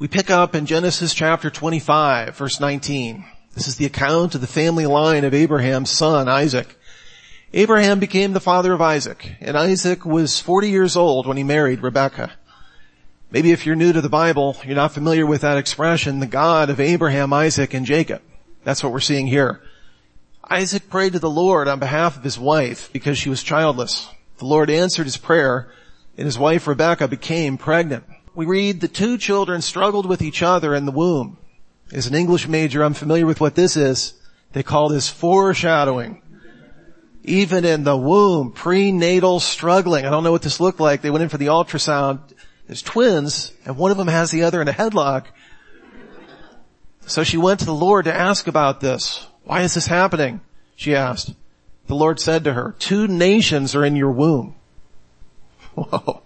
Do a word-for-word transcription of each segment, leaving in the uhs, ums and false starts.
We pick up in Genesis chapter twenty-five, verse nineteen. This is the account of the family line of Abraham's son, Isaac. Abraham became the father of Isaac, and Isaac was forty years old when he married Rebekah. Maybe if you're new to the Bible, you're not familiar with that expression, the God of Abraham, Isaac, and Jacob. That's what we're seeing here. Isaac prayed to the Lord on behalf of his wife because she was childless. The Lord answered his prayer, and his wife Rebekah became pregnant. We read the two children struggled with each other in the womb. As an English major, I'm familiar with what this is. They call this foreshadowing. Even in the womb, prenatal struggling. I don't know what this looked like. They went in for the ultrasound. There's twins, and one of them has the other in a headlock. So she went to the Lord to ask about this. Why is this happening? She asked. The Lord said to her, two nations are in your womb. Whoa.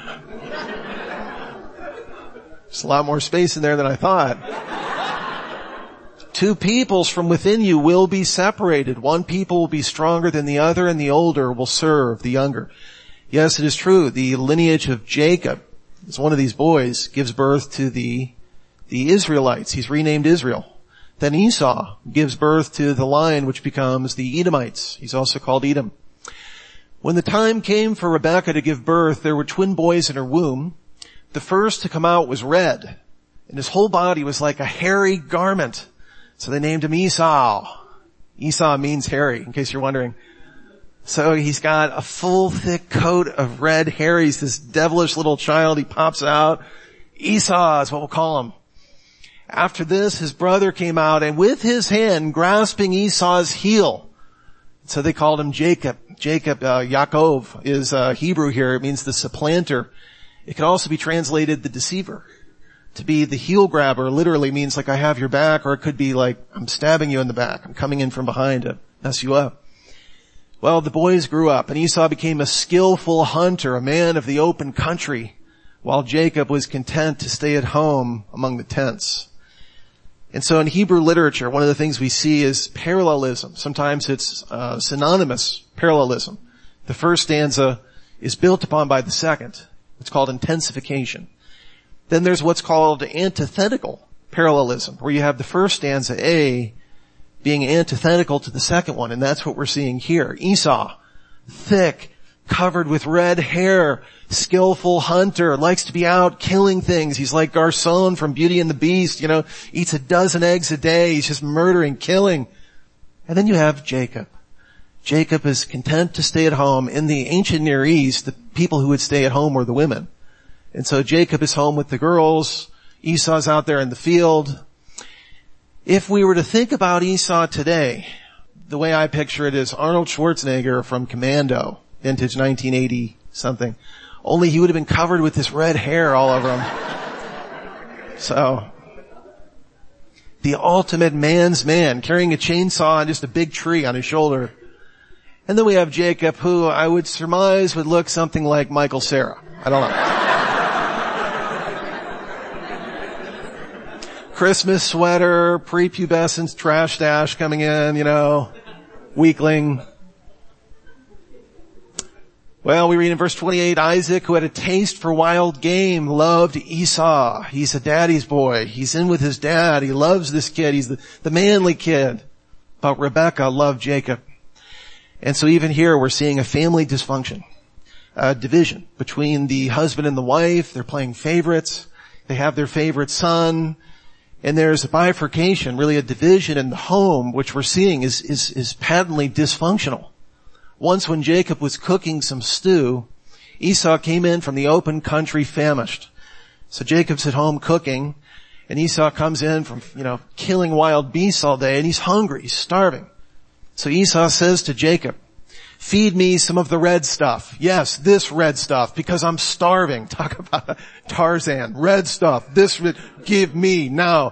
There's a lot more space in there than I thought. Two peoples from within you will be separated. One people will be stronger than the other, and the older will serve the younger. Yes, it is true. The lineage of Jacob, as one of these boys, gives birth to the, the Israelites. He's renamed Israel. Then Esau gives birth to the line which becomes the Edomites. He's also called Edom. When the time came for Rebekah to give birth, there were twin boys in her womb. The first to come out was red, and his whole body was like a hairy garment. So they named him Esau. Esau means hairy, in case you're wondering. So he's got a full, thick coat of red hair. He's this devilish little child. He pops out. Esau is what we'll call him. After this, his brother came out, and with his hand grasping Esau's heel. So they called him Jacob. Jacob, uh, Yaakov is uh, Hebrew here. It means the supplanter. It could also be translated the deceiver. To be the heel grabber literally means like I have your back, or it could be like I'm stabbing you in the back. I'm coming in from behind to mess you up. Well, the boys grew up, and Esau became a skillful hunter, a man of the open country, while Jacob was content to stay at home among the tents. And so in Hebrew literature, one of the things we see is parallelism. Sometimes it's uh, synonymous parallelism. The first stanza is built upon by the second. It's called intensification. Then there's what's called antithetical parallelism, where you have the first stanza, A, being antithetical to the second one, and that's what we're seeing here. Esau, thick, covered with red hair, skillful hunter, likes to be out killing things. He's like Garcon from Beauty and the Beast, you know, eats a dozen eggs a day. He's just murdering, killing. And then you have Jacob. Jacob is content to stay at home. In the ancient Near East, the people who would stay at home were the women. And so Jacob is home with the girls. Esau's out there in the field. If we were to think about Esau today, the way I picture it is Arnold Schwarzenegger from Commando, vintage nineteen eighty something. Only he would have been covered with this red hair all over him. So, the ultimate man's man, carrying a chainsaw and just a big tree on his shoulder. And then we have Jacob, who I would surmise would look something like Michael Cera. I don't know. Christmas sweater, prepubescent trash stash coming in, you know, weakling. Well, we read in verse twenty-eight, Isaac, who had a taste for wild game, loved Esau. He's a daddy's boy. He's in with his dad. He loves this kid. He's the, the manly kid. But Rebekah loved Jacob. And so even here we're seeing a family dysfunction, a division between the husband and the wife. They're playing favorites. They have their favorite son. And there's a bifurcation, really a division in the home, which we're seeing is, is, is patently dysfunctional. Once when Jacob was cooking some stew, Esau came in from the open country famished. So Jacob's at home cooking, and Esau comes in from, you know, killing wild beasts all day, and he's hungry, he's starving. So Esau says to Jacob, feed me some of the red stuff. Yes, this red stuff, because I'm starving. Talk about Tarzan. Red stuff. This, give me now.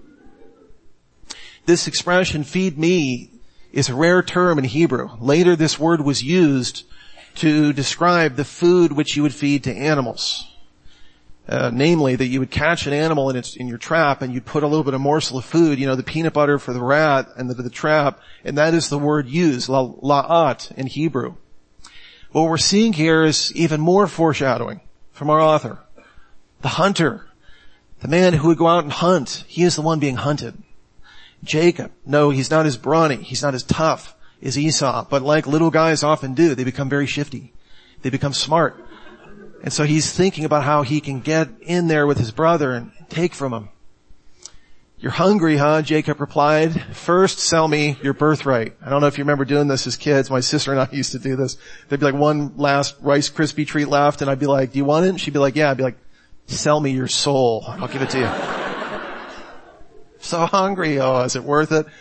This expression, feed me, is a rare term in Hebrew. Later this word was used to describe the food which you would feed to animals. Uh, namely, that you would catch an animal in its, in your trap, and you'd put a little bit of morsel of food, you know, the peanut butter for the rat and the, the trap, and that is the word used, la, la'at in Hebrew. What we're seeing here is even more foreshadowing from our author. The hunter, The man who would go out and hunt, he is the one being hunted. Jacob, no, he's not as brawny, he's not as tough as Esau, but like little guys often do, they become very shifty. They become smart. And so he's thinking about how he can get in there with his brother and take from him. You're hungry, huh? Jacob replied. First, sell me your birthright. I don't know if you remember doing this as kids. My sister and I used to do this. There'd be like one last Rice Krispie treat left, and I'd be like, do you want it? And she'd be like, yeah. I'd be like, sell me your soul. I'll give it to you. So hungry. Oh, is it worth it?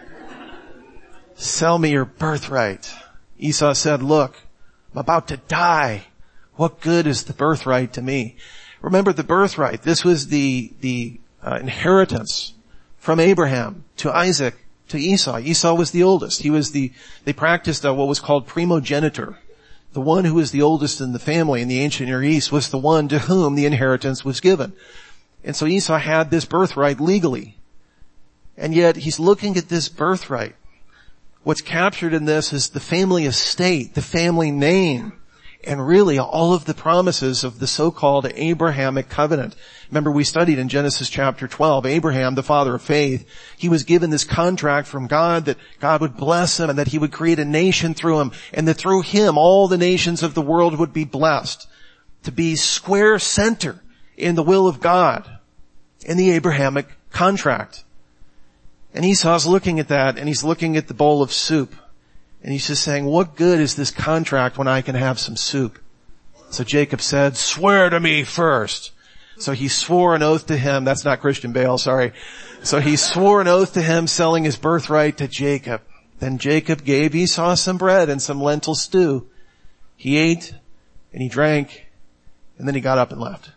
Sell me your birthright. Esau said, look, I'm about to die. What good is the birthright to me? Remember the birthright. This was the, the uh, inheritance from Abraham to Isaac to Esau. Esau was the oldest. He was the, they practiced uh, what was called primogeniture. The one who was the oldest in the family in the ancient Near East was the one to whom the inheritance was given. And so Esau had this birthright legally. And yet he's looking at this birthright. What's captured in this is the family estate, the family name, and really all of the promises of the so-called Abrahamic covenant. Remember, we studied in Genesis chapter twelve, Abraham, the father of faith, he was given this contract from God that God would bless him and that he would create a nation through him, and that through him all the nations of the world would be blessed. To be square center in the will of God, in the Abrahamic contract. And Esau's looking at that, and he's looking at the bowl of soup. And he's just saying, what good is this contract when I can have some soup? So Jacob said, swear to me first. So he swore an oath to him. That's not Christian Bale, sorry. So he swore an oath to him, selling his birthright to Jacob. Then Jacob gave Esau some bread and some lentil stew. He ate and he drank, and then he got up and left.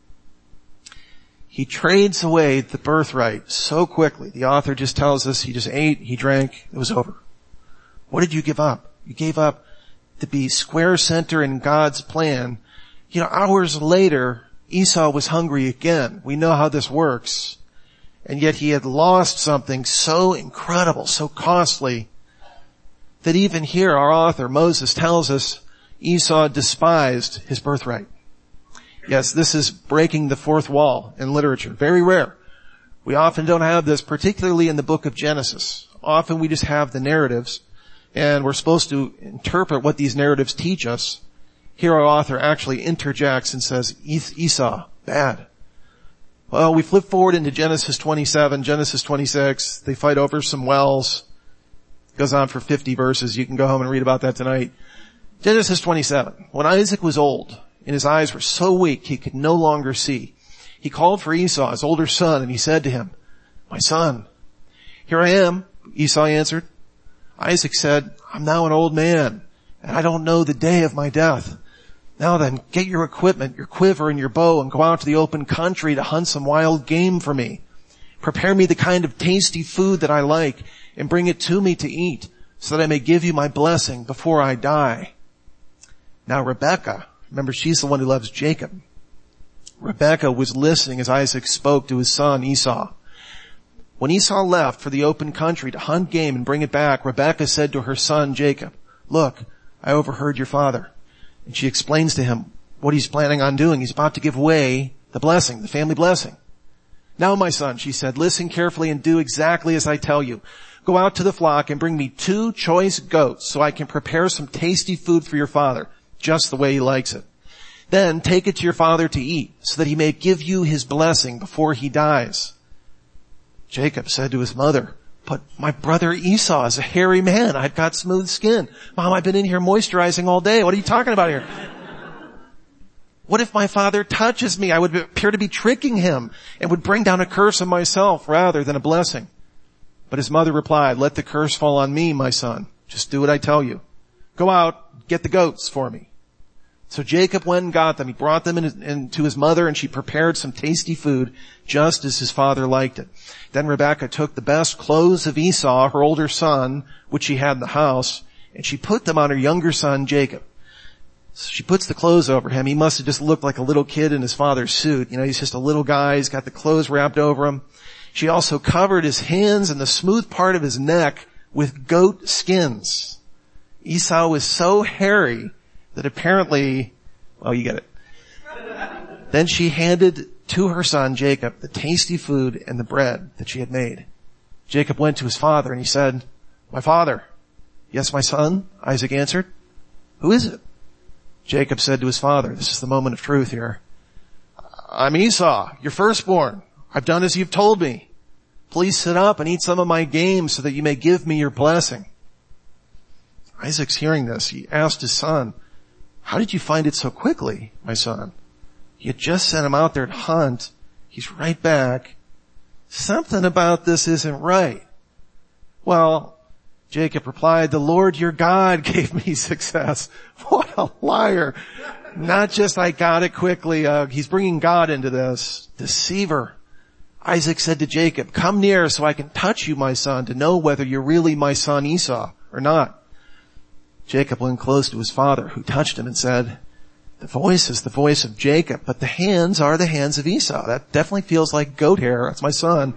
He trades away the birthright so quickly. The author just tells us he just ate, he drank, it was over. What did you give up? You gave up to be square center in God's plan. You know, hours later, Esau was hungry again. We know how this works. And yet he had lost something so incredible, so costly, that even here our author, Moses, tells us Esau despised his birthright. Yes, this is breaking the fourth wall in literature. Very rare. We often don't have this, particularly in the book of Genesis. Often we just have the narratives, and we're supposed to interpret what these narratives teach us. Here our author actually interjects and says, Esau, bad. Well, we flip forward into Genesis twenty-seven, Genesis twenty-six. They fight over some wells. It goes on for fifty verses. You can go home and read about that tonight. Genesis twenty-seven. When Isaac was old, and his eyes were so weak he could no longer see, he called for Esau, his older son, and he said to him, my son. Here I am, Esau answered. Isaac said, I'm now an old man, and I don't know the day of my death. Now then, get your equipment, your quiver and your bow, and go out to the open country to hunt some wild game for me. Prepare me the kind of tasty food that I like, and bring it to me to eat, so that I may give you my blessing before I die. Now Rebekah, remember she's the one who loves Jacob. Rebekah was listening as Isaac spoke to his son Esau. When Esau left for the open country to hunt game and bring it back, Rebekah said to her son Jacob, look, I overheard your father. And she explains to him what he's planning on doing. He's about to give away the blessing, the family blessing. Now, my son, she said, listen carefully and do exactly as I tell you. Go out to the flock and bring me two choice goats so I can prepare some tasty food for your father, just the way he likes it. Then take it to your father to eat, so that he may give you his blessing before he dies. Jacob said to his mother, but my brother Esau is a hairy man. I've got smooth skin. Mom, I've been in here moisturizing all day. What are you talking about here? What if my father touches me? I would appear to be tricking him and would bring down a curse on myself rather than a blessing. But his mother replied, let the curse fall on me, my son. Just do what I tell you. Go out, get the goats for me. So Jacob went and got them. He brought them in, in to his mother, and she prepared some tasty food just as his father liked it. Then Rebekah took the best clothes of Esau, her older son, which she had in the house, and she put them on her younger son Jacob. So she puts the clothes over him. He must have just looked like a little kid in his father's suit. You know, he's just a little guy. He's got the clothes wrapped over him. She also covered his hands and the smooth part of his neck with goat skins. Esau was so hairy that apparently, well, you get it. Then she handed to her son Jacob the tasty food and the bread that she had made. Jacob went to his father and he said, "My father." "Yes, my son," Isaac answered. "Who is it?" Jacob said to his father, this is the moment of truth here, "I'm Esau, your firstborn. I've done as you've told me. Please sit up and eat some of my game so that you may give me your blessing." Isaac's hearing this. He asked his son, "How did you find it so quickly, my son? You had just sent him out there to hunt. He's right back. Something about this isn't right." "Well," Jacob replied, "the Lord your God gave me success." What a liar. Not just I got it quickly. Uh, he's bringing God into this. Deceiver. Isaac said to Jacob, "Come near so I can touch you, my son, to know whether you're really my son Esau or not." Jacob went close to his father, who touched him and said, "The voice is the voice of Jacob, but the hands are the hands of Esau." That definitely feels like goat hair. That's my son.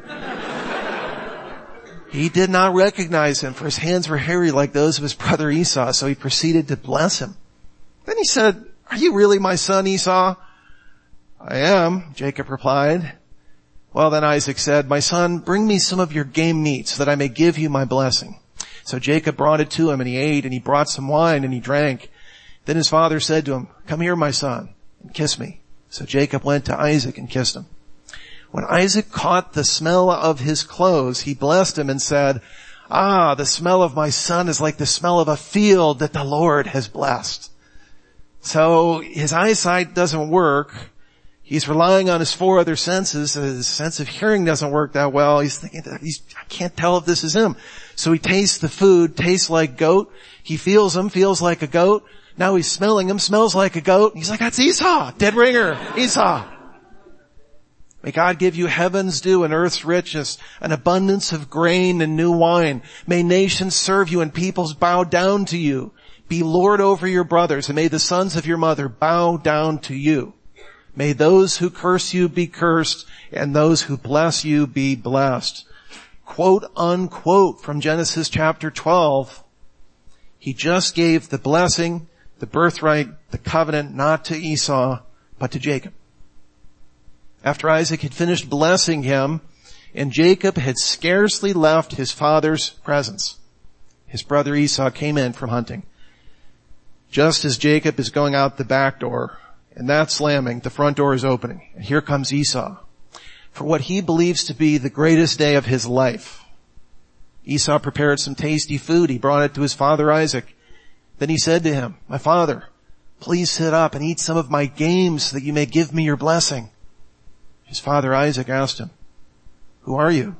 He did not recognize him, for his hands were hairy like those of his brother Esau, so he proceeded to bless him. Then he said, "Are you really my son Esau?" "I am," Jacob replied. "Well then," Isaac said, "my son, bring me some of your game meat so that I may give you my blessing." So Jacob brought it to him, and he ate, and he brought some wine, and he drank. Then his father said to him, "Come here, my son, and kiss me." So Jacob went to Isaac and kissed him. When Isaac caught the smell of his clothes, he blessed him and said, "Ah, the smell of my son is like the smell of a field that the Lord has blessed." So his eyesight doesn't work. He's relying on his four other senses. His sense of hearing doesn't work that well. He's thinking, he's, I can't tell if this is him. So he tastes the food, tastes like goat. He feels him, feels like a goat. Now he's smelling him, smells like a goat. He's like, "That's Esau, dead ringer, Esau." May God give you heaven's dew and earth's riches, an abundance of grain and new wine. May nations serve you and peoples bow down to you. Be Lord over your brothers, and may the sons of your mother bow down to you. May those who curse you be cursed, and those who bless you be blessed. Quote unquote from Genesis chapter twelve. He just gave the blessing, the birthright, the covenant, not to Esau, but to Jacob. After Isaac had finished blessing him, and Jacob had scarcely left his father's presence, his brother Esau came in from hunting. Just as Jacob is going out the back door, and that's slamming, the front door is opening, and here comes Esau for what he believes to be the greatest day of his life. Esau prepared some tasty food. He brought it to his father Isaac. Then he said to him, "My father, please sit up and eat some of my game so that you may give me your blessing." His father Isaac asked him, "Who are you?"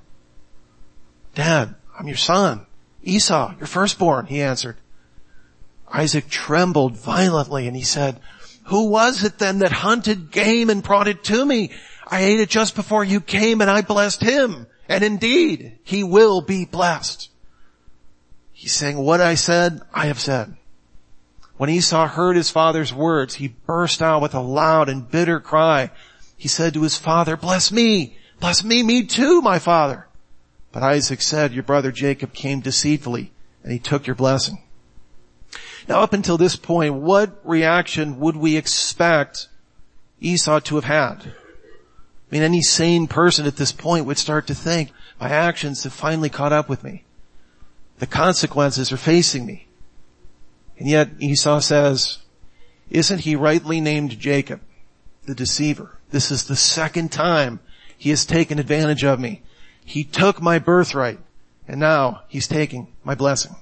"Dad, I'm your son, Esau, your firstborn," he answered. Isaac trembled violently and he said, "Who was it then that hunted game and brought it to me? I ate it just before you came and I blessed him. And indeed, he will be blessed." He's saying, "What I said, I have said." When Esau heard his father's words, he burst out with a loud and bitter cry. He said to his father, "Bless me, bless me, me too, my father." But Isaac said, "Your brother Jacob came deceitfully and he took your blessing." Now up until this point, what reaction would we expect Esau to have had? I mean, any sane person at this point would start to think, my actions have finally caught up with me. The consequences are facing me. And yet Esau says, "Isn't he rightly named Jacob, the deceiver? This is the second time he has taken advantage of me. He took my birthright, and now he's taking my blessing."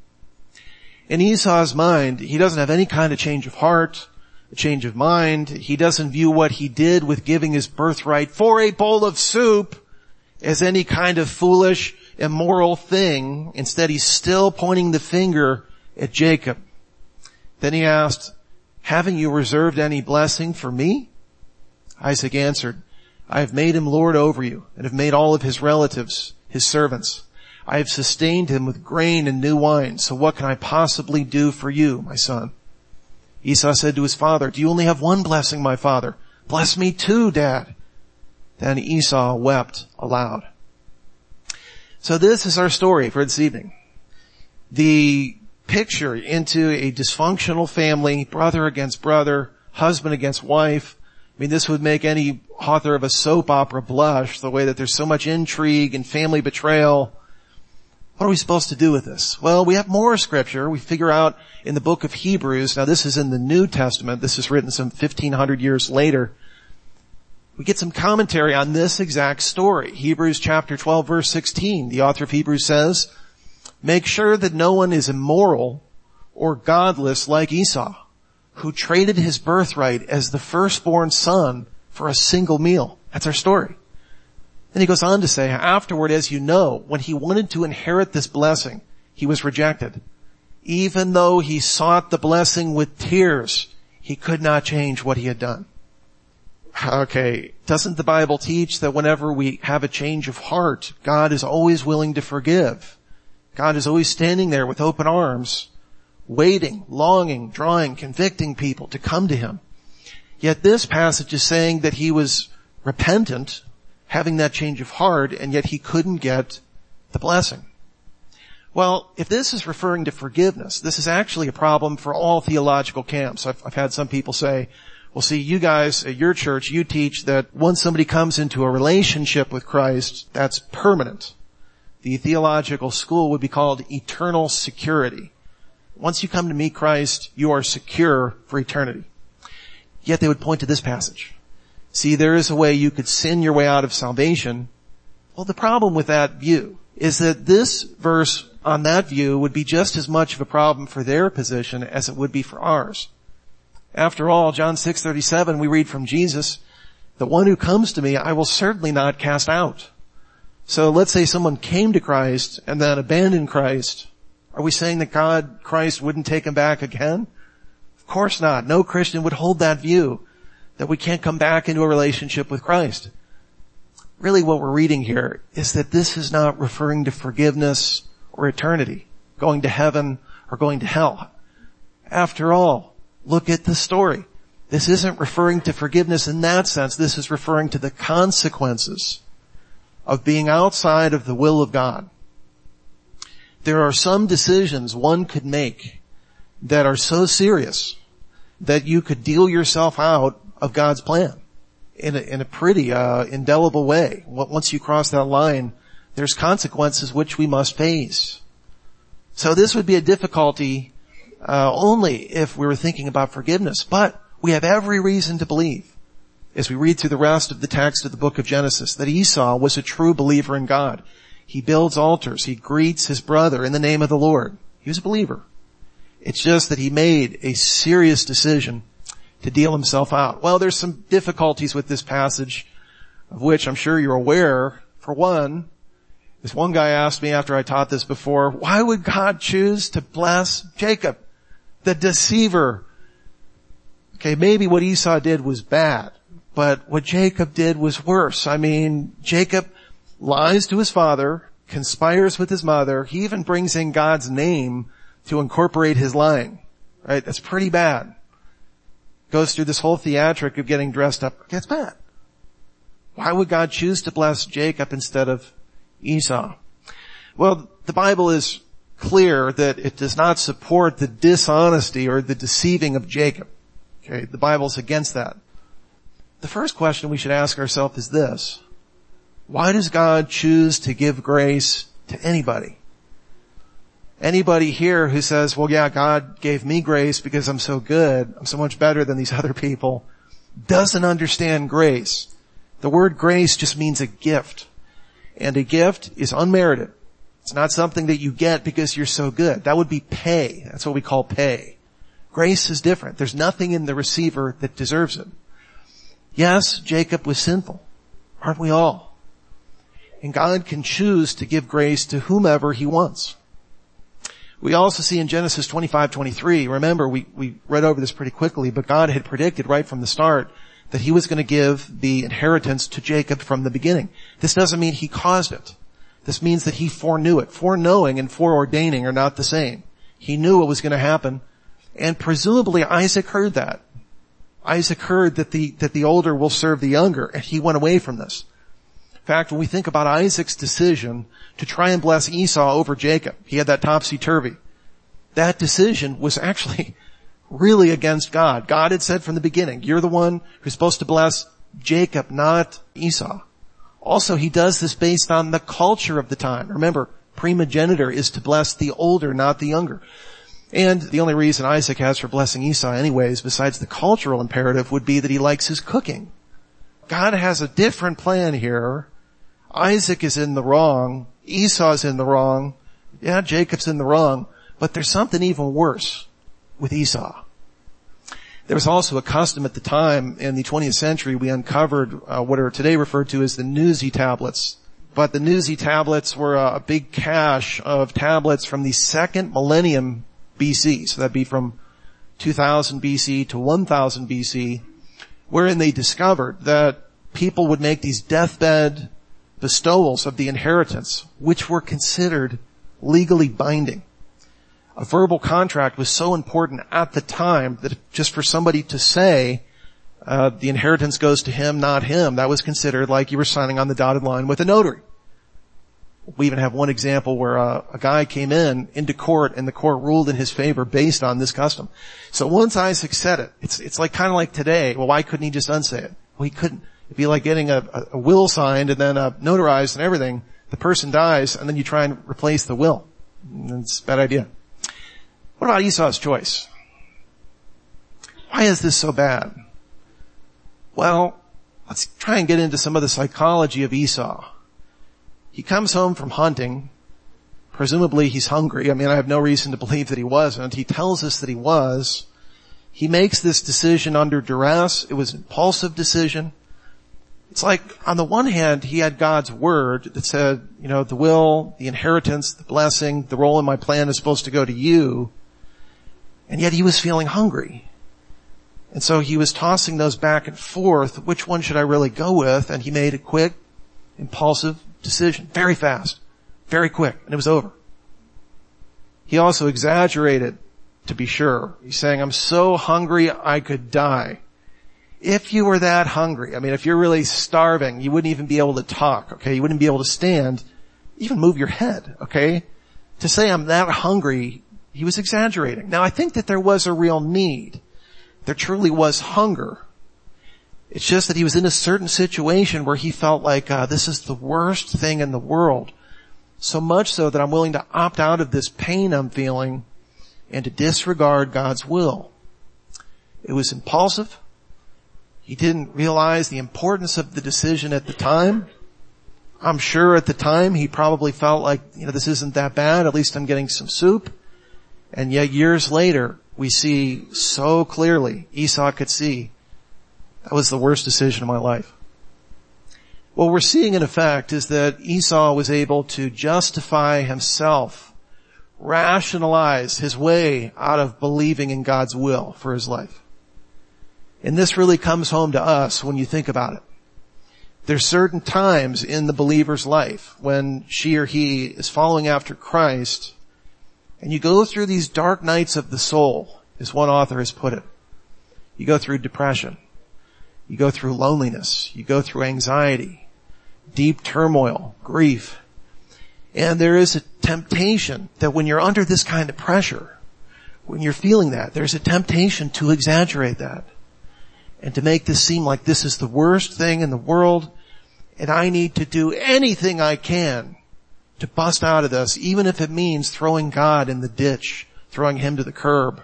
In Esau's mind, he doesn't have any kind of change of heart, a change of mind. He doesn't view what he did with giving his birthright for a bowl of soup as any kind of foolish, immoral thing. Instead, he's still pointing the finger at Jacob. Then he asked, "Haven't you reserved any blessing for me?" Isaac answered, "I have made him lord over you and have made all of his relatives his servants. I have sustained him with grain and new wine. So what can I possibly do for you, my son?" Esau said to his father, "Do you only have one blessing, my father? Bless me too, Dad." Then Esau wept aloud. So this is our story for this evening. The picture into a dysfunctional family, brother against brother, husband against wife. I mean, this would make any author of a soap opera blush, the way that there's so much intrigue and family betrayal. What are we supposed to do with this? Well, we have more scripture. We figure out in the book of Hebrews, now this is in the New Testament, this is written some fifteen hundred years later. We get some commentary on this exact story. Hebrews chapter twelve verse sixteen, the author of Hebrews says, "Make sure that no one is immoral or godless like Esau, who traded his birthright as the firstborn son for a single meal." That's our story. Then he goes on to say, "Afterward, as you know, when he wanted to inherit this blessing, he was rejected. Even though he sought the blessing with tears, he could not change what he had done." Okay, doesn't the Bible teach that whenever we have a change of heart, God is always willing to forgive? God is always standing there with open arms, waiting, longing, drawing, convicting people to come to him. Yet this passage is saying that he was repentant, having that change of heart, and yet he couldn't get the blessing. Well, if this is referring to forgiveness, this is actually a problem for all theological camps. I've, I've had some people say, well, see, you guys at your church, you teach that once somebody comes into a relationship with Christ, that's permanent. The theological school would be called eternal security. Once you come to meet Christ, you are secure for eternity. Yet they would point to this passage. See, there is a way you could sin your way out of salvation. Well, the problem with that view is that this verse on that view would be just as much of a problem for their position as it would be for ours. After all, John six thirty-seven, we read from Jesus, "The one who comes to me, I will certainly not cast out." So let's say someone came to Christ and then abandoned Christ. Are we saying that God, Christ wouldn't take him back again? Of course not. No Christian would hold that view, that we can't come back into a relationship with Christ. Really what we're reading here is that this is not referring to forgiveness or eternity, going to heaven or going to hell. After all, look at the story. This isn't referring to forgiveness in that sense. This is referring to the consequences of being outside of the will of God. There are some decisions one could make that are so serious that you could deal yourself out of God's plan in a, in a pretty uh, indelible way. Once you cross that line, there's consequences which we must face. So this would be a difficulty uh, only if we were thinking about forgiveness. But we have every reason to believe, as we read through the rest of the text of the book of Genesis, that Esau was a true believer in God. He builds altars. He greets his brother in the name of the Lord. He was a believer. It's just that he made a serious decision to deal himself out. Well, there's some difficulties with this passage, of which I'm sure you're aware. For one, this one guy asked me after I taught this before, why would God choose to bless Jacob, the deceiver? Okay, maybe what Esau did was bad, but what Jacob did was worse. I mean, Jacob lies to his father, conspires with his mother. He even brings in God's name to incorporate his lying. Right? That's pretty bad. Goes through this whole theatric of getting dressed up. That's bad. Why would God choose to bless Jacob instead of Esau? Well, the Bible is clear that it does not support the dishonesty or the deceiving of Jacob. Okay, the Bible's against that. The first question we should ask ourselves is this: why does God choose to give grace to anybody? Anybody here who says, well, yeah, God gave me grace because I'm so good, I'm so much better than these other people, doesn't understand grace. The word grace just means a gift. And a gift is unmerited. It's not something that you get because you're so good. That would be pay. That's what we call pay. Grace is different. There's nothing in the receiver that deserves it. Yes, Jacob was sinful. Aren't we all? And God can choose to give grace to whomever he wants. We also see in Genesis twenty-five twenty-three, remember we, we read over this pretty quickly, but God had predicted right from the start that he was going to give the inheritance to Jacob from the beginning. This doesn't mean he caused it. This means that he foreknew it. Foreknowing and foreordaining are not the same. He knew what was going to happen, and presumably Isaac heard that. Isaac heard that the, that the older will serve the younger, and he went away from this. In fact, when we think about Isaac's decision to try and bless Esau over Jacob, he had that topsy-turvy. That decision was actually really against God. God had said from the beginning, you're the one who's supposed to bless Jacob, not Esau. Also, he does this based on the culture of the time. Remember, primogeniture is to bless the older, not the younger. And the only reason Isaac has for blessing Esau anyways, besides the cultural imperative, would be that he likes his cooking. God has a different plan here. Isaac is in the wrong. Esau's in the wrong. Yeah, Jacob's in the wrong. But there's something even worse with Esau. There was also a custom at the time in the twentieth century. We uncovered uh, what are today referred to as the Nuzi tablets. But the Nuzi tablets were a, a big cache of tablets from the second millennium B C. So that'd be from two thousand B C to one thousand B C, wherein they discovered that people would make these deathbed bestowals of the inheritance, which were considered legally binding. A verbal contract was so important at the time that just for somebody to say, uh, the inheritance goes to him, not him, that was considered like you were signing on the dotted line with a notary. We even have one example where uh, a guy came in into court and the court ruled in his favor based on this custom. So once Isaac said it, it's, it's like kind of like today. Well, why couldn't he just unsay it? Well, he couldn't. It'd be like getting a, a, a will signed and then uh, notarized and everything. The person dies and then you try and replace the will. It's a bad idea. What about Esau's choice? Why is this so bad? Well, let's try and get into some of the psychology of Esau. He comes home from hunting. Presumably he's hungry. I mean, I have no reason to believe that he wasn't. He tells us that he was. He makes this decision under duress. It was an impulsive decision. It's like, on the one hand, he had God's word that said, you know, the will, the inheritance, the blessing, the role in my plan is supposed to go to you. And yet he was feeling hungry. And so he was tossing those back and forth. Which one should I really go with? And he made a quick, impulsive decision. Very fast. Very quick. And it was over. He also exaggerated, to be sure. He's saying, I'm so hungry I could die. If you were that hungry, I mean, if you're really starving, you wouldn't even be able to talk, okay? You wouldn't be able to stand, even move your head, okay? To say I'm that hungry, he was exaggerating. Now, I think that there was a real need. There truly was hunger. It's just that he was in a certain situation where he felt like, uh, this is the worst thing in the world. So much so that I'm willing to opt out of this pain I'm feeling and to disregard God's will. It was impulsive. He didn't realize the importance of the decision at the time. I'm sure at the time he probably felt like, you know, this isn't that bad. At least I'm getting some soup. And yet years later, we see so clearly, Esau could see, that was the worst decision of my life. What we're seeing in effect is that Esau was able to justify himself, rationalize his way out of believing in God's will for his life. And this really comes home to us when you think about it. There's certain times in the believer's life when she or he is following after Christ, and you go through these dark nights of the soul, as one author has put it. You go through depression. You go through loneliness. You go through anxiety, deep turmoil, grief. And there is a temptation that when you're under this kind of pressure, when you're feeling that, there's a temptation to exaggerate that and to make this seem like this is the worst thing in the world and I need to do anything I can to bust out of this, even if it means throwing God in the ditch, throwing him to the curb.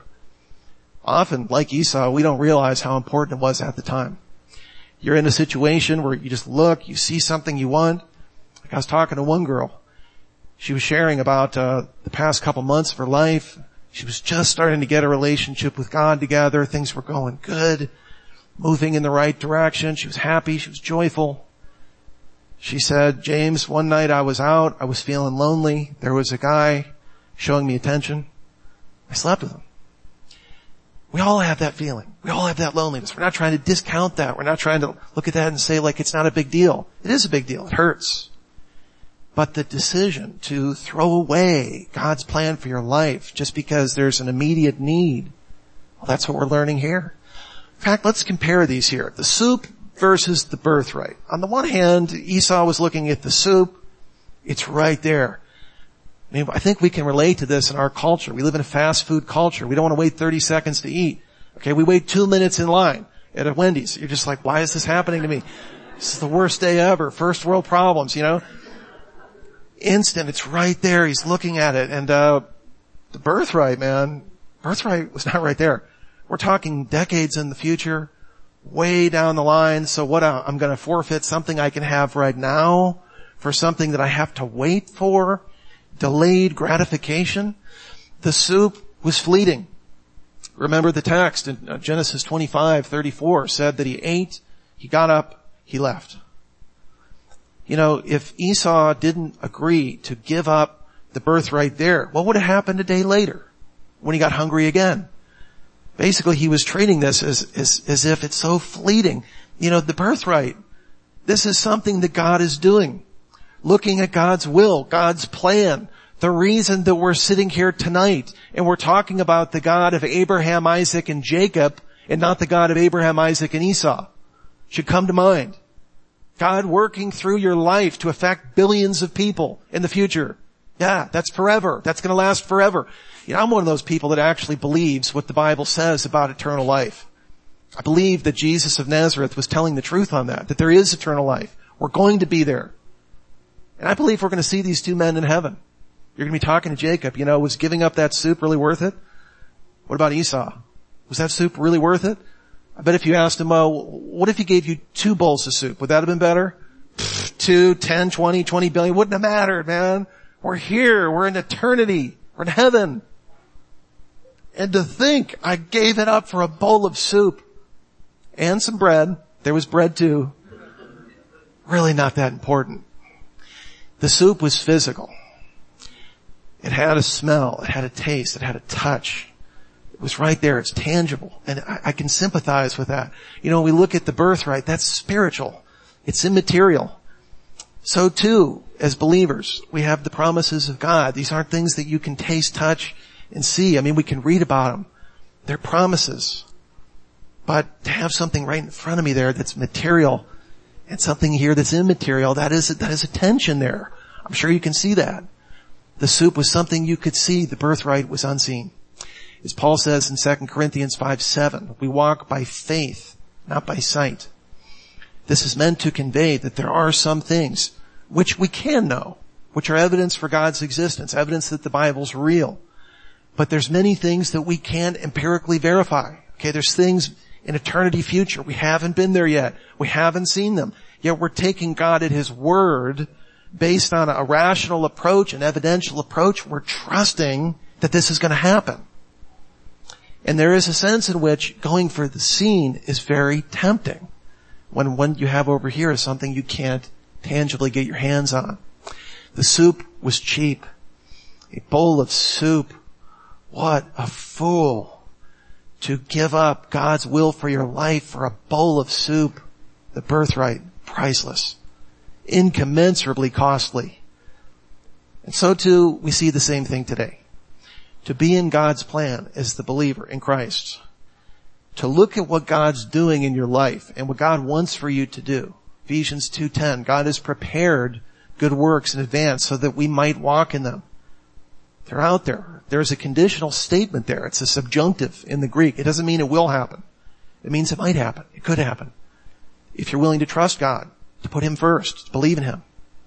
Often, like Esau, we don't realize how important it was at the time. You're in a situation where you just look, you see something you want. Like I was talking to one girl. She was sharing about uh the past couple months of her life. She was just starting to get a relationship with God together. Things were going good, moving in the right direction. She was happy. She was joyful. She said, James, one night I was out. I was feeling lonely. There was a guy showing me attention. I slept with him. We all have that feeling. We all have that loneliness. We're not trying to discount that. We're not trying to look at that and say like it's not a big deal. It is a big deal. It hurts. But the decision to throw away God's plan for your life just because there's an immediate need, well, that's what we're learning here. In fact, let's compare these here. The soup versus the birthright. On the one hand, Esau was looking at the soup. It's right there. I mean, I think we can relate to this in our culture. We live in a fast food culture. We don't want to wait thirty seconds to eat. Okay, we wait two minutes in line. at a Wendy's. You're just like, why is this happening to me? This is the worst day ever. First world problems, you know? Instant, it's right there. He's looking at it. And, uh, the birthright, man, birthright was not right there. We're talking decades in the future, way down the line. So what, uh, I'm going to forfeit something I can have right now for something that I have to wait for. Delayed gratification. The soup was fleeting. Remember the text in Genesis twenty-five thirty-four said that he ate, he got up, he left. You know, if Esau didn't agree to give up the birthright there, what would have happened a day later when he got hungry again? Basically, he was treating this as, as, as if it's so fleeting. You know, the birthright, this is something that God is doing. Looking at God's will, God's plan. The reason that we're sitting here tonight and we're talking about the God of Abraham, Isaac, and Jacob and not the God of Abraham, Isaac, and Esau should come to mind. God working through your life to affect billions of people in the future. Yeah, that's forever. That's going to last forever. You know, I'm one of those people that actually believes what the Bible says about eternal life. I believe that Jesus of Nazareth was telling the truth on that, that there is eternal life. We're going to be there. And I believe we're going to see these two men in heaven. You're going to be talking to Jacob. You know, was giving up that soup really worth it? What about Esau? Was that soup really worth it? I bet if you asked him, oh, what if he gave you two bowls of soup? Would that have been better? Pfft, two, ten, twenty, twenty billion. Wouldn't have mattered, man. We're here. We're in eternity. We're in heaven. And to think I gave it up for a bowl of soup and some bread. There was bread too. Really not that important. The soup was physical. It had a smell. It had a taste. It had a touch. It was right there. It's tangible. And I, I can sympathize with that. You know, we look at the birthright. That's spiritual. It's immaterial. So too, as believers, we have the promises of God. These aren't things that you can taste, touch, and see. I mean, we can read about them. They're promises. But to have something right in front of me there that's material and something here that's immaterial, that is, that is a tension there. I'm sure you can see that. The soup was something you could see. The birthright was unseen. As Paul says in Second Corinthians five seven, we walk by faith, not by sight. This is meant to convey that there are some things which we can know, which are evidence for God's existence, evidence that the Bible's real. But there's many things that we can't empirically verify. Okay, there's things in eternity future. We haven't been there yet. We haven't seen them. Yet we're taking God at His word based on a rational approach, an evidential approach. We're trusting that this is going to happen. And there is a sense in which going for the seen is very tempting when what you have over here is something you can't tangibly get your hands on. The soup was cheap. A bowl of soup. What a fool to give up God's will for your life for a bowl of soup. The birthright, priceless, incommensurably costly. And so too, we see the same thing today. To be in God's plan as the believer in Christ. To look at what God's doing in your life and what God wants for you to do. Ephesians two ten, God has prepared good works in advance so that we might walk in them. They're out there. There's a conditional statement there. It's a subjunctive in the Greek. It doesn't mean it will happen. It means it might happen. It could happen. If you're willing to trust God, to put Him first, to believe in Him.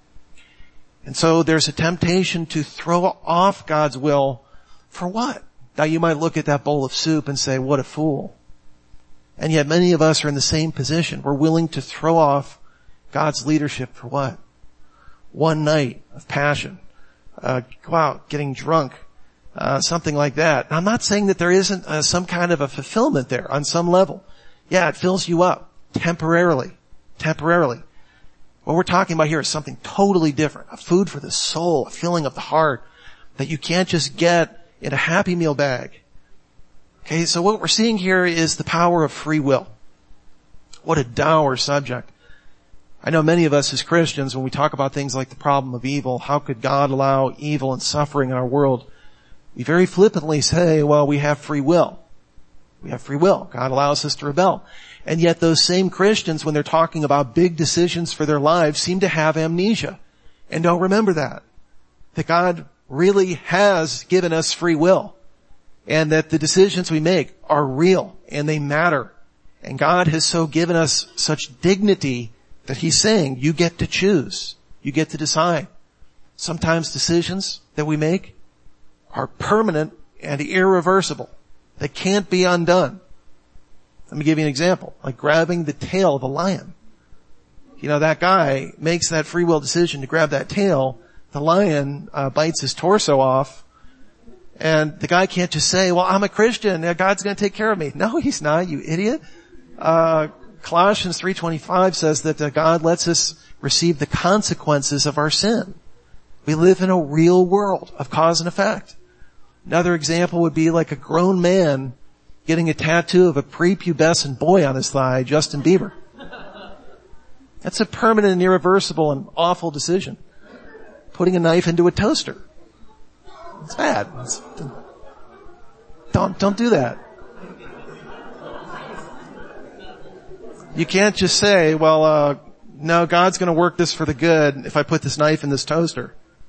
And so there's a temptation to throw off God's will for what? Now you might look at that bowl of soup and say, what a fool. And yet many of us are in the same position. We're willing to throw off God's leadership for what? One night of passion. Uh, go out, getting drunk. Uh, something like that. Now, I'm not saying that there isn't uh, some kind of a fulfillment there on some level. Yeah, it fills you up. Temporarily. Temporarily. What we're talking about here is something totally different. A food for the soul. A filling of the heart that you can't just get in a Happy Meal bag. Okay, so what we're seeing here is the power of free will. What a dour subject. I know many of us as Christians, when we talk about things like the problem of evil, how could God allow evil and suffering in our world? We very flippantly say, well, we have free will. We have free will. God allows us to rebel. And yet those same Christians, when they're talking about big decisions for their lives, seem to have amnesia and don't remember that. That God really has given us free will and that the decisions we make are real and they matter And God has so given us such dignity that he's saying, you get to choose. You get to decide. Sometimes decisions that we make are permanent and irreversible. They can't be undone. Let me give you an example, like grabbing the tail of a lion. You know, that guy makes that free will decision to grab that tail. The lion uh, bites his torso off, and the guy can't just say, well, I'm a Christian, God's going to take care of me. No, he's not, you idiot. Uh, Colossians three twenty-five says that uh, God lets us receive the consequences of our sin. We live in a real world of cause and effect. Another example would be like a grown man getting a tattoo of a prepubescent boy on his thigh, Justin Bieber. That's a permanent and irreversible and awful decision. Putting a knife into a toaster. It's bad. It's, don't, don't do that. You can't just say, well, uh, no, God's gonna work this for the good if I put this knife in this toaster.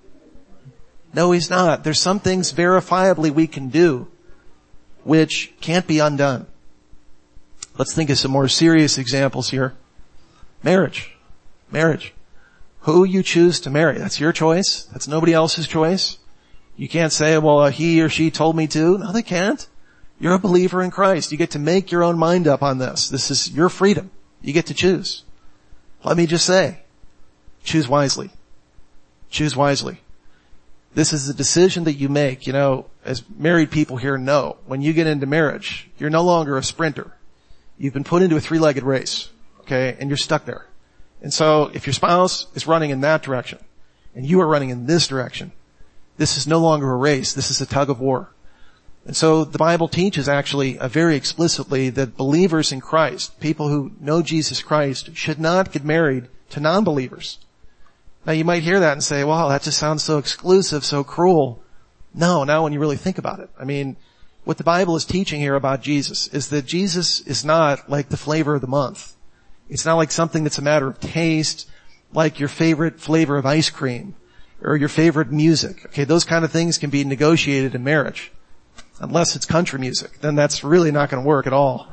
No, he's not. There's some things verifiably we can do which can't be undone. Let's think of some more serious examples here. Marriage. Marriage. Who you choose to marry, that's your choice. That's nobody else's choice. You can't say, well, uh, he or she told me to. No, they can't. You're a believer in Christ. You get to make your own mind up on this. This is your freedom. You get to choose. Let me just say, choose wisely. Choose wisely. This is a decision that you make. You know, as married people here know, when you get into marriage, you're no longer a sprinter. You've been put into a three-legged race, okay, and you're stuck there. And so if your spouse is running in that direction and you are running in this direction, this is no longer a race. This is a tug of war. And so the Bible teaches actually uh, very explicitly that believers in Christ, people who know Jesus Christ, should not get married to non-believers. Now you might hear that and say, wow, that just sounds so exclusive, so cruel. No, now when you really think about it. I mean, what the Bible is teaching here about Jesus is that Jesus is not like the flavor of the month. It's not like something that's a matter of taste, like your favorite flavor of ice cream or your favorite music. Okay, those kind of things can be negotiated in marriage. Unless it's country music, then that's really not going to work at all.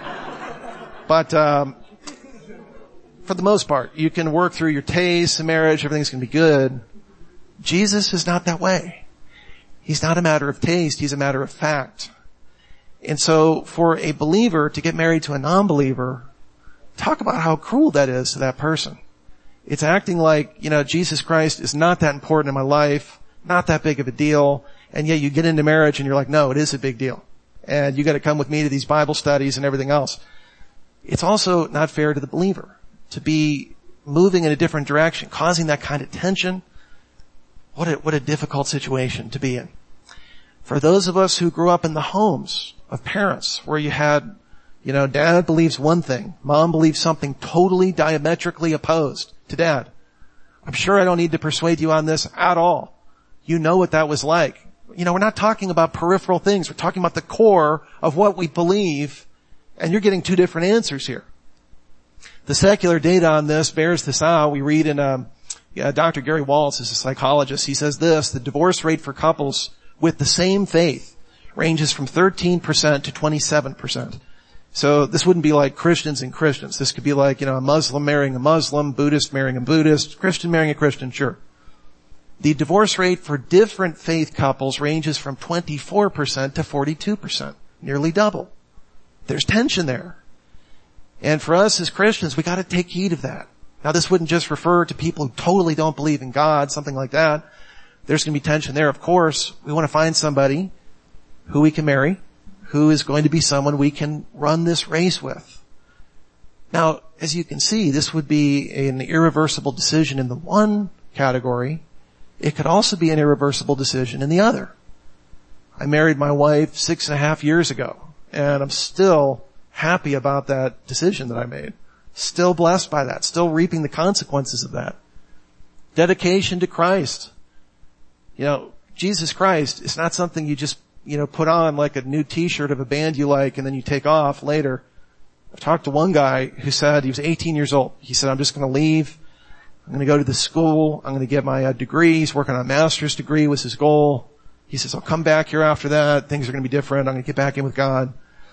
But um for the most part, you can work through your tastes in marriage, everything's going to be good. Jesus is not that way. He's not a matter of taste, he's a matter of fact. And so for a believer to get married to a non-believer, talk about how cruel that is to that person. It's acting like, you know, Jesus Christ is not that important in my life, not that big of a deal, and yet you get into marriage and you're like, no, it is a big deal. And you got to come with me to these Bible studies and everything else. It's also not fair to the believer to be moving in a different direction, causing that kind of tension. What a, what a difficult situation to be in. For those of us who grew up in the homes of parents where you had, you know, dad believes one thing, mom believes something totally diametrically opposed to dad. I'm sure I don't need to persuade you on this at all. You know what that was like. You know, we're not talking about peripheral things. We're talking about the core of what we believe, and you're getting two different answers here. The secular data on this bears this out. We read in um, yeah, Doctor Gary Waltz is a psychologist. He says this: the divorce rate for couples with the same faith ranges from thirteen percent to twenty-seven percent. So this wouldn't be like Christians and Christians. This could be like, you know, a Muslim marrying a Muslim, Buddhist marrying a Buddhist, Christian marrying a Christian, sure. The divorce rate for different faith couples ranges from twenty-four percent to forty-two percent, nearly double. There's tension there. And for us as Christians, we got to take heed of that. Now this wouldn't just refer to people who totally don't believe in God, something like that. There's going to be tension there. Of course, we want to find somebody who we can marry, who is going to be someone we can run this race with. Now, as you can see, this would be an irreversible decision in the one category. It could also be an irreversible decision in the other. I married my wife six and a half years ago, and I'm still happy about that decision that I made. Still blessed by that. Still reaping the consequences of that. Dedication to Christ. You know, Jesus Christ is not something you just, you know, put on like a new t-shirt of a band you like and then you take off later. I've talked to one guy who said he was eighteen years old. He said, I'm just going to leave. I'm going to go to the school. I'm going to get my uh, degree. He's working on a master's degree was his goal. He says, I'll come back here after that. Things are going to be different. I'm going to get back in with God.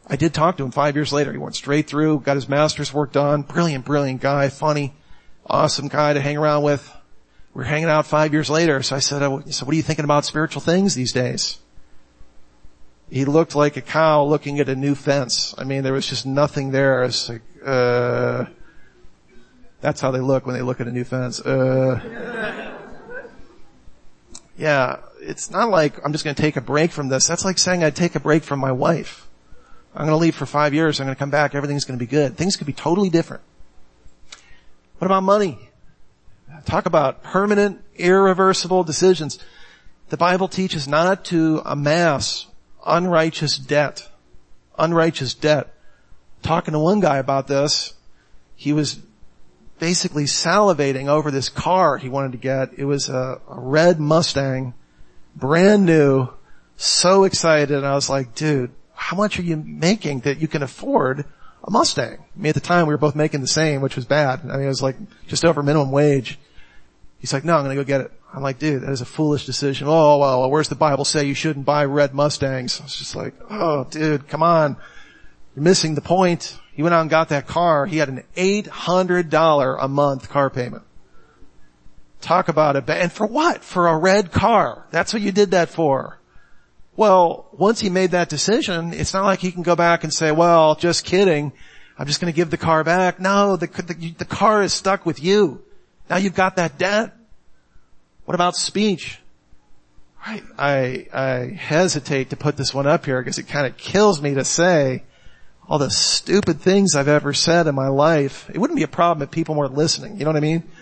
I did talk to him five years later. He went straight through, got his master's work done. Brilliant, brilliant guy, funny, awesome guy to hang around with. We were hanging out five years later. So I said, so what are you thinking about spiritual things these days? He looked like a cow looking at a new fence. I mean, there was just nothing there. It's like, uh, that's how they look when they look at a new fence. Uh, yeah, it's not like I'm just going to take a break from this. That's like saying I'd take a break from my wife. I'm going to leave for five years. I'm going to come back. Everything's going to be good. Things could be totally different. What about money? Talk about permanent, irreversible decisions. The Bible teaches not to amass unrighteous debt. Unrighteous debt. Talking to one guy about this, he was basically salivating over this car he wanted to get. It was a, a red Mustang, brand new, so excited. And I was like, dude, how much are you making that you can afford a Mustang? I mean, at the time we were both making the same, which was bad. I mean, it was like just over minimum wage. He's like, no, I'm going to go get it. I'm like, dude, that is a foolish decision. Oh, well, where's the Bible say you shouldn't buy red Mustangs? I was just like, oh, dude, come on. You're missing the point. He went out and got that car. He had an eight hundred dollars a month car payment. Talk about it. And for what? For a red car. That's what you did that for. Well, once he made that decision, it's not like he can go back and say, well, just kidding. I'm just going to give the car back. No, the, the, the car is stuck with you. Now you've got that debt. What about speech? I, I, I hesitate to put this one up here because it kind of kills me to say all the stupid things I've ever said in my life. It wouldn't be a problem if people weren't listening. You know what I mean?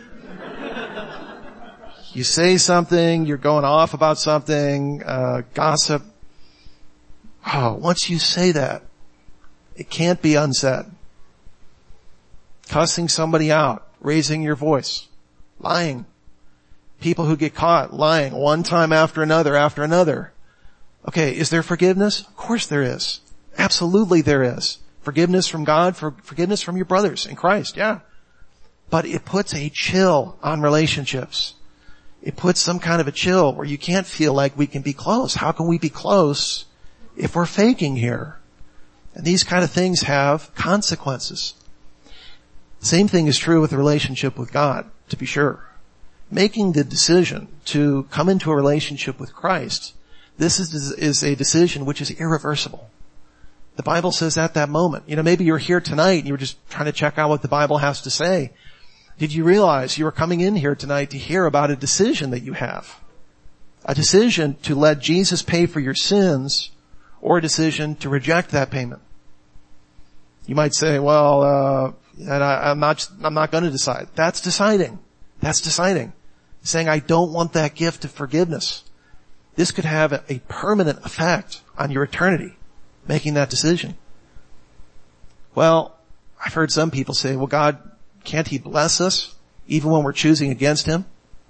You say something, you're going off about something, uh, gossip. Oh, once you say that, it can't be unsaid. Cussing somebody out, raising your voice, lying. People who get caught lying one time after another after another. Okay, is there forgiveness? Of course there is. Absolutely there is. Forgiveness from God, for forgiveness from your brothers in Christ, yeah. But it puts a chill on relationships. It puts some kind of a chill where you can't feel like we can be close. How can we be close if we're faking here? And these kind of things have consequences. Same thing is true with the relationship with God, to be sure. Making the decision to come into a relationship with Christ, this is, is a decision which is irreversible. The Bible says at that moment, you know, maybe you're here tonight and you were just trying to check out what the Bible has to say. Did you realize you were coming in here tonight to hear about a decision that you have? A decision to let Jesus pay for your sins, or a decision to reject that payment. You might say, well, uh, and I, I'm not, I'm not going to decide. That's deciding. That's deciding. Saying, I don't want that gift of forgiveness. This could have a, a permanent effect on your eternity, making that decision. Well, I've heard some people say, well, God, can't He bless us even when we're choosing against Him?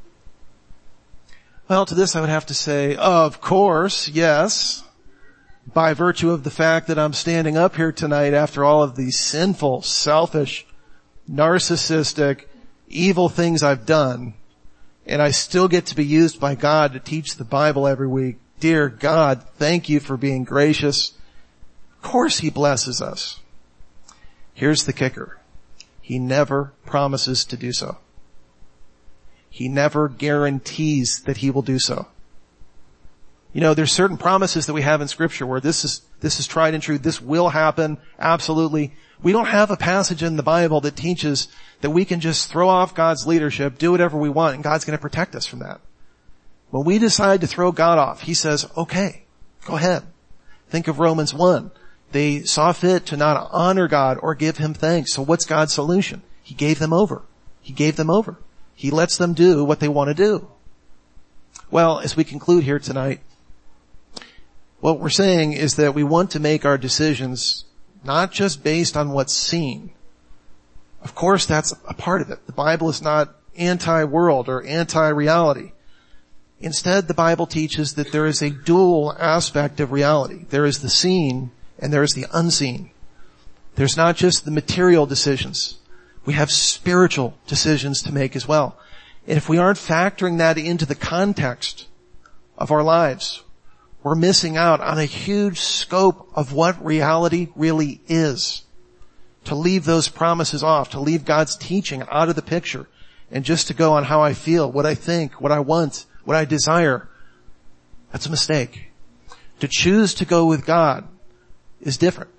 Well, to this I would have to say, of course, yes. By virtue of the fact that I'm standing up here tonight after all of these sinful, selfish, narcissistic, evil things I've done, and I still get to be used by God to teach the Bible every week. Dear God, thank you for being gracious. Of course He blesses us. Here's the kicker. He never promises to do so. He never guarantees that He will do so. You know, there's certain promises that we have in Scripture where this is, this is tried and true. This will happen. Absolutely. We don't have a passage in the Bible that teaches that we can just throw off God's leadership, do whatever we want, and God's going to protect us from that. When we decide to throw God off, He says, okay, go ahead. Think of Romans one. They saw fit to not honor God or give Him thanks. So what's God's solution? He gave them over. He gave them over. He lets them do what they want to do. Well, as we conclude here tonight, what we're saying is that we want to make our decisions not just based on what's seen. Of course, that's a part of it. The Bible is not anti-world or anti-reality. Instead, the Bible teaches that there is a dual aspect of reality. There is the seen and there is the unseen. There's not just the material decisions. We have spiritual decisions to make as well. And if we aren't factoring that into the context of our lives, we're missing out on a huge scope of what reality really is. To leave those promises off, to leave God's teaching out of the picture, and just to go on how I feel, what I think, what I want, what I desire, that's a mistake. To choose to go with God is different.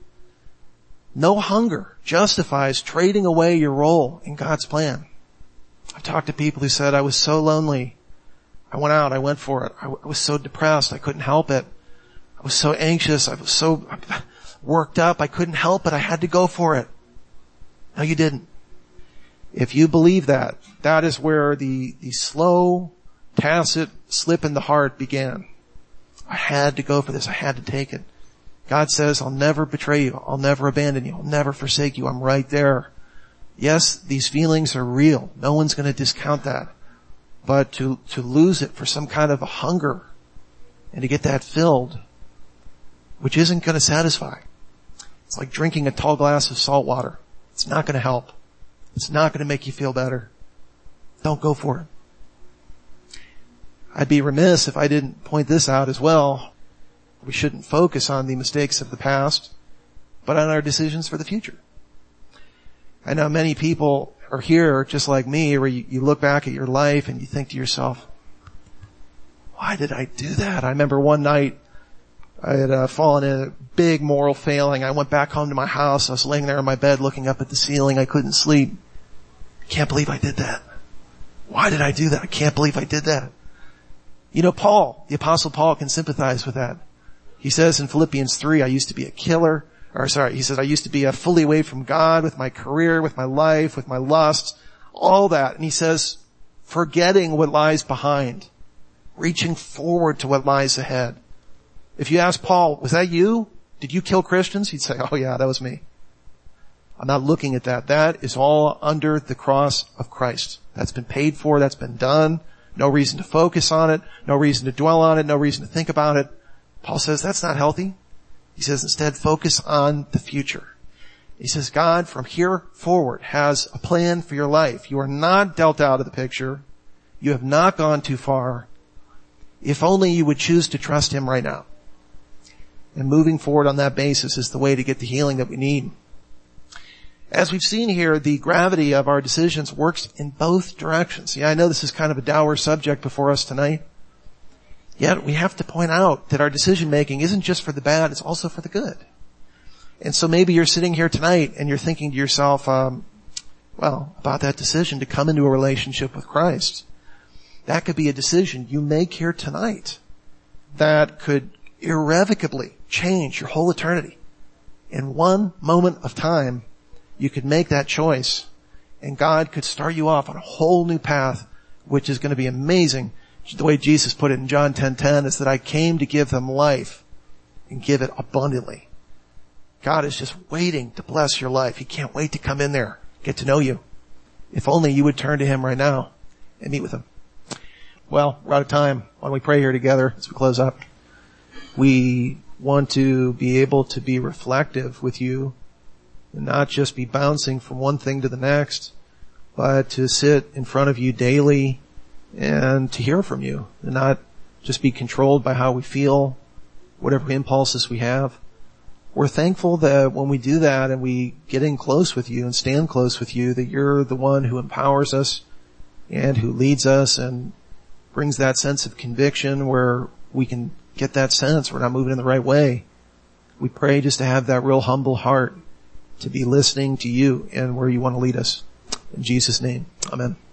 No hunger justifies trading away your role in God's plan. I've talked to people who said, I was so lonely. I went out, I went for it. I was so depressed, I couldn't help it. I was so anxious, I was so worked up, I couldn't help it. I had to go for it. No, you didn't. If you believe that, that is where the, the slow, tacit slip in the heart began. I had to go for this. I had to take it. God says, I'll never betray you. I'll never abandon you. I'll never forsake you. I'm right there. Yes, these feelings are real. No one's going to discount that. But to, to lose it for some kind of a hunger and to get that filled, which isn't going to satisfy. It's like drinking a tall glass of salt water. It's not going to help. It's not going to make you feel better. Don't go for it. I'd be remiss if I didn't point this out as well. We shouldn't focus on the mistakes of the past, but on our decisions for the future. I know many people are here just like me, where you, you look back at your life and you think to yourself, why did I do that? I remember one night I had uh, fallen in a big moral failing. I went back home to my house. I was laying there in my bed looking up at the ceiling. I couldn't sleep. I can't believe I did that. Why did I do that? I can't believe I did that. You know, Paul, the Apostle Paul, can sympathize with that. He says in Philippians three, I used to be a killer, or sorry, he says I used to be a fully away from God with my career, with my life, with my lusts, all that. And he says, forgetting what lies behind, reaching forward to what lies ahead. If you ask Paul, was that you? Did you kill Christians? He'd say, oh yeah, that was me. I'm not looking at that. That is all under the cross of Christ. That's been paid for. That's been done. No reason to focus on it. No reason to dwell on it. No reason to think about it. Paul says that's not healthy. He says instead focus on the future. He says God from here forward has a plan for your life. You are not dealt out of the picture. You have not gone too far. If only you would choose to trust Him right now. And moving forward on that basis is the way to get the healing that we need. As we've seen here, the gravity of our decisions works in both directions. Yeah, I know this is kind of a dour subject before us tonight. Yet we have to point out that our decision making isn't just for the bad, it's also for the good. And so maybe you're sitting here tonight and you're thinking to yourself, um, well, about that decision to come into a relationship with Christ. That could be a decision you make here tonight that could irrevocably change your whole eternity. In one moment of time, you could make that choice and God could start you off on a whole new path, which is going to be amazing. The way Jesus put it in John ten ten is that I came to give them life and give it abundantly. God is just waiting to bless your life. He can't wait to come in there, get to know you. If only you would turn to Him right now and meet with Him. Well, we're out of time. Why don't we pray here together as we close up? We want to be able to be reflective with you and not just be bouncing from one thing to the next, but to sit in front of you daily and to hear from you and not just be controlled by how we feel, whatever impulses we have. We're thankful that when we do that and we get in close with you and stand close with you, that you're the one who empowers us and who leads us and brings that sense of conviction where we can get that sense we're not moving in the right way. We pray just to have that real humble heart to be listening to you and where you want to lead us. In Jesus' name, amen.